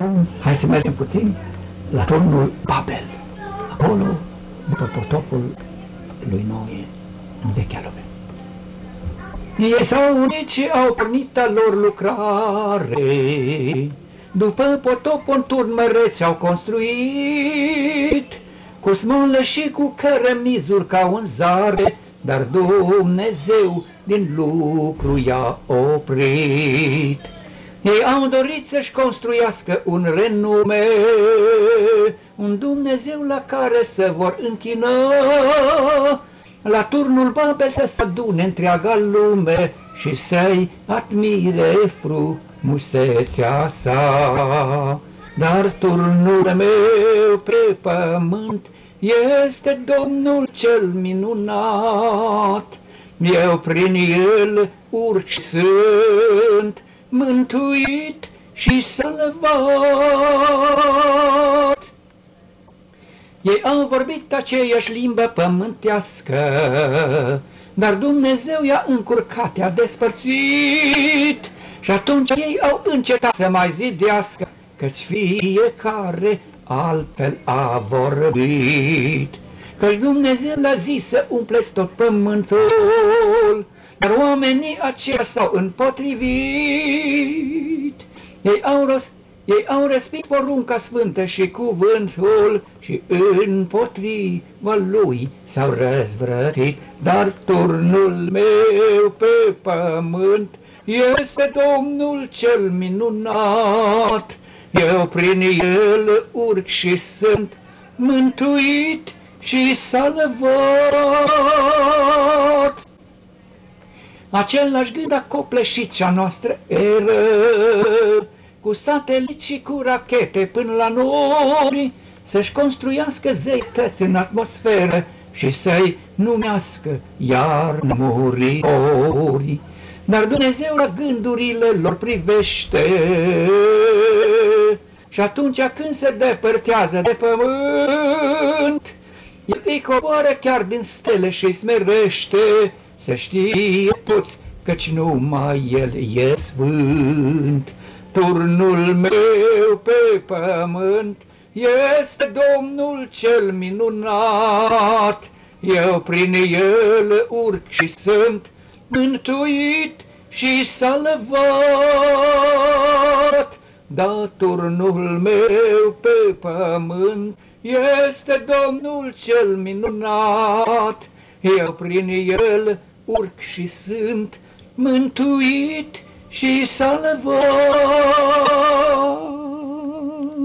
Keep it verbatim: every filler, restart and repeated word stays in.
Hai să mergem puțin la turnul Babel, acolo, după potopul lui Noe, în vechea lume. Ei s-au unit și au pornit a lor lucrare, după potop un turn măreț și-au construit, cu smolă și cu cărămizuri ca un zare, dar Dumnezeu din lucru i-a oprit. Ei au dorit să-și construiască un renume, un Dumnezeu la care se vor închina, la turnul Babel să se adune întreaga lume și să-i admire frumusețea sa. Dar turnul meu pe pământ este Domnul cel minunat, eu prin el urc și sunt mântuit și salvat. Ei au vorbit aceeași limbă pământească, dar Dumnezeu i-a încurcat, i-a despărțit, și atunci ei au încetat să mai zidească, căci fiecare altfel a vorbit. Căci Dumnezeu l-a zis să umpleți tot pământul, dar oamenii aceia s-au împotrivit. Ei au, rost, ei au respins porunca sfântă și cuvântul și împotriva lui s-au răzvrătit. Dar turnul meu pe pământ este Domnul cel minunat, eu prin el urc și sunt mântuit și salvat. Același gând a copleșit cea noastră eră, cu sateliți și cu rachete până la nori, să-și construiască zeități în atmosferă și să-i numească iar muritori. Dar Dumnezeu la gândurile lor privește, și atunci când se depărtează de pământ, el îi coboară chiar din stele și îi smerește, să știe toți căci numai el e sfânt. Turnul meu pe pământ este Domnul cel minunat, eu prin el urc și sunt mântuit și salvat. Da, turnul meu pe pământ este Domnul cel minunat, eu prin el urc și sunt mântuit și salvat.